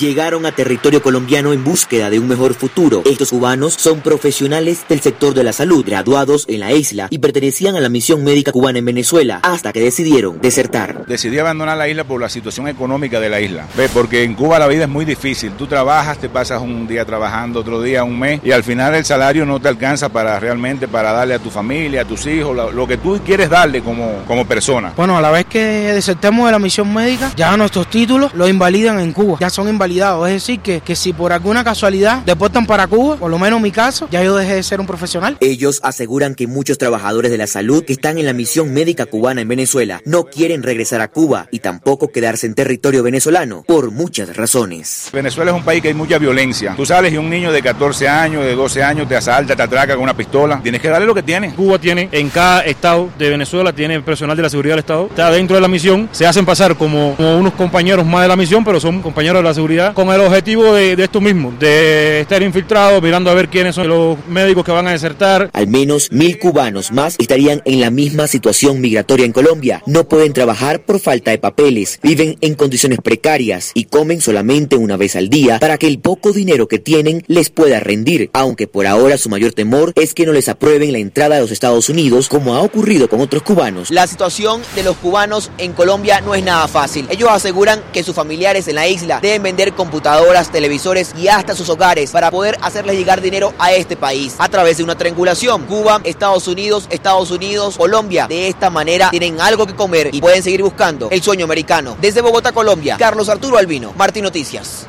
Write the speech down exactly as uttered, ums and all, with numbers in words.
llegaron a territorio colombiano en búsqueda de un mejor futuro. Estos cubanos son profesionales del sector de la salud, graduados en la isla y pertenecían a la misión médica cubana en Venezuela, hasta que decidieron desertar. Decidí abandonar la isla por la situación económica de la isla. ¿Ves? Porque en Cuba la vida es muy difícil. Tú trabajas, te pasas un día trabajando, otro día un mes, y al final el salario no te alcanza para realmente para darle a tu familia, a tus hijos, lo, lo que tú quieres darle como, como persona. Bueno, a la vez que desertemos de la misión médica, ya nuestros títulos los invalidan en Cuba, ya son invalidados. Es decir, que, que si por alguna casualidad deportan para Cuba, por lo menos en mi caso, ya yo dejé de ser un profesional. Ellos aseguran que muchos trabajadores de la salud que están en la misión médica cubana en Venezuela no quieren regresar a Cuba y tampoco quedarse en territorio venezolano por muchas razones. Venezuela es un país que hay mucha violencia. Tú sales y un niño de catorce años, de doce años te asalta, te atraca con una pistola. Tienes que darle lo que tiene. Cuba tiene, en cada estado de Venezuela tiene personal de la seguridad del estado, está dentro de la misión, se hacen pasar como, como unos compañeros más de la misión, pero son compañeros de la seguridad, con el objetivo de, de esto mismo, de estar infiltrados, mirando a ver quiénes son los médicos que van a desertar. Al menos mil cubanos más estarían en la misma situación migratoria en Colombia. No pueden trabajar por falta de papeles, viven en condiciones precarias y comen solamente una vez al día para que el poco dinero que tienen les pueda rendir, aunque por ahora su mayor temor es que no les aprueben la entrada a los Estados Unidos, como ha ocurrido con otros cubanos. La situación de los cubanos en Colombia no es nada fácil. Ellos aseguran que sus familiares en la isla deben vender computadoras, televisores y hasta sus hogares para poder hacerles llegar dinero a este país a través de una triangulación. Cuba, Estados Unidos, Estados Unidos, Colombia. De esta manera tienen algo que comer y pueden seguir buscando el sueño americano. Desde Bogotá, Colombia, Carlos Arturo Albino, Martín Noticias.